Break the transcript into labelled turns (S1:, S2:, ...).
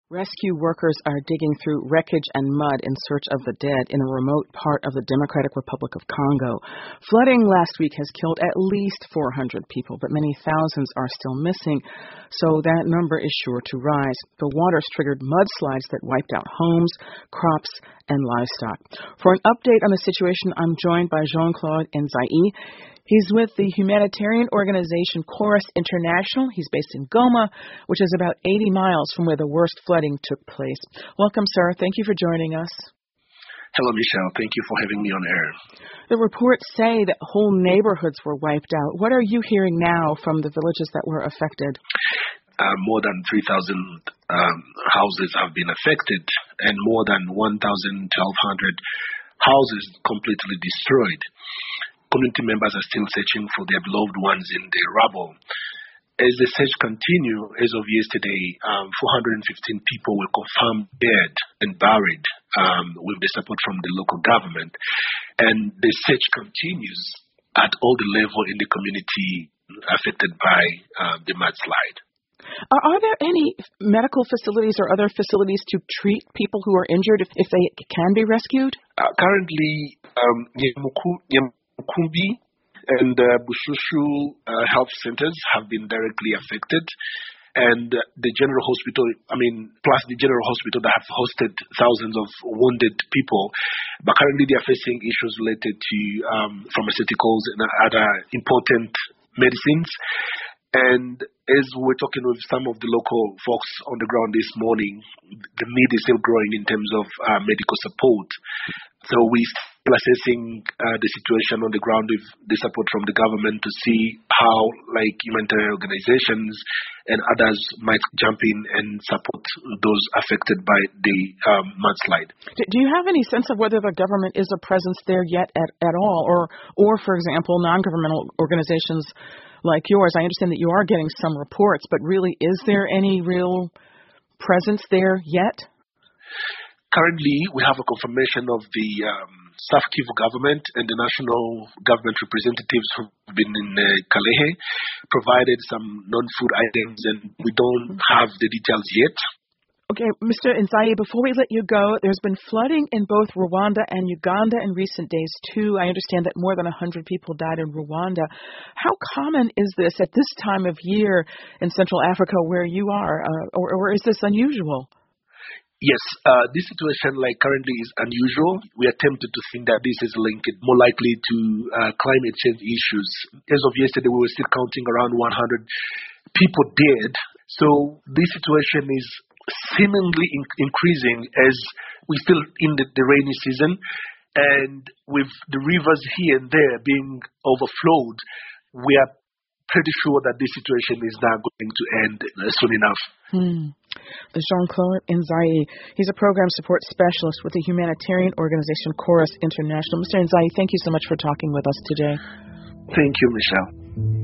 S1: Rescue workers are digging through wreckage and mud in search of the dead in a remote part of the Democratic Republic of Congo. Flooding last week has killed at least 400 people, but many thousands are still missing, so that number is sure to rise. The waters triggered mudslides that wiped out homes, crops, and livestock. For an update on the situation, I'm joined by Jean-Claude Nzai. He's with the humanitarian organization Chorus International. He's based in Goma, which is about 80 miles from where the worst flooding took place. Welcome, sir. Thank you for joining us.
S2: Hello, Michelle. Thank you for having me on air.
S1: The reports say that whole neighborhoods were wiped out. What are you hearing now from the villages that were affected?
S2: More than 3,000 houses have been affected, and more than 1,200 houses completely destroyed. Community members are still searching for their beloved ones in the rubble. As the search continues, as of yesterday, 415 people were confirmed dead and buried with the support from the local government. And the search continues at all the levels in the community affected by the mudslide.
S1: Are there any medical facilities or other facilities to treat people who are injured if they can be rescued?
S2: Currently, Kumbi and Bushushu health centers have been directly affected, and the general hospital, plus the general hospital that have hosted thousands of wounded people, but currently they are facing issues related to pharmaceuticals and other important medicines. And as we're talking with some of the local folks on the ground this morning, the need is still growing in terms of medical support. So we're still assessing the situation on the ground with the support from the government to see how, humanitarian organizations and others might jump in and support those affected by the mudslide.
S1: Do you have any sense of whether the government is a presence there yet at all, or for example, non-governmental organizations like yours? I understand that you are getting some reports, but really, is there any real presence there yet?
S2: Currently, we have a confirmation of the South Kivu government and the national government representatives who've been in Kalehe, provided some non-food items, and we don't have the details yet.
S1: Okay, Mr. Nzai, before we let you go, there's been flooding in both Rwanda and Uganda in recent days, too. I understand that more than 100 people died in Rwanda. How common is this at this time of year in Central Africa where you are, or is this unusual?
S2: Yes, this situation currently is unusual. We are tempted to think that this is linked more likely to climate change issues. As of yesterday, we were still counting around 100 people dead. So this situation is seemingly increasing as we're still in the rainy season, and with the rivers here and there being overflowed, we are pretty sure that this situation is now going to end soon enough.
S1: Jean-Claude Nzai, he's a program support specialist with the humanitarian organization Chorus International. Mr. Nzai, thank you so much for talking with us today.
S2: Thank you, Michelle.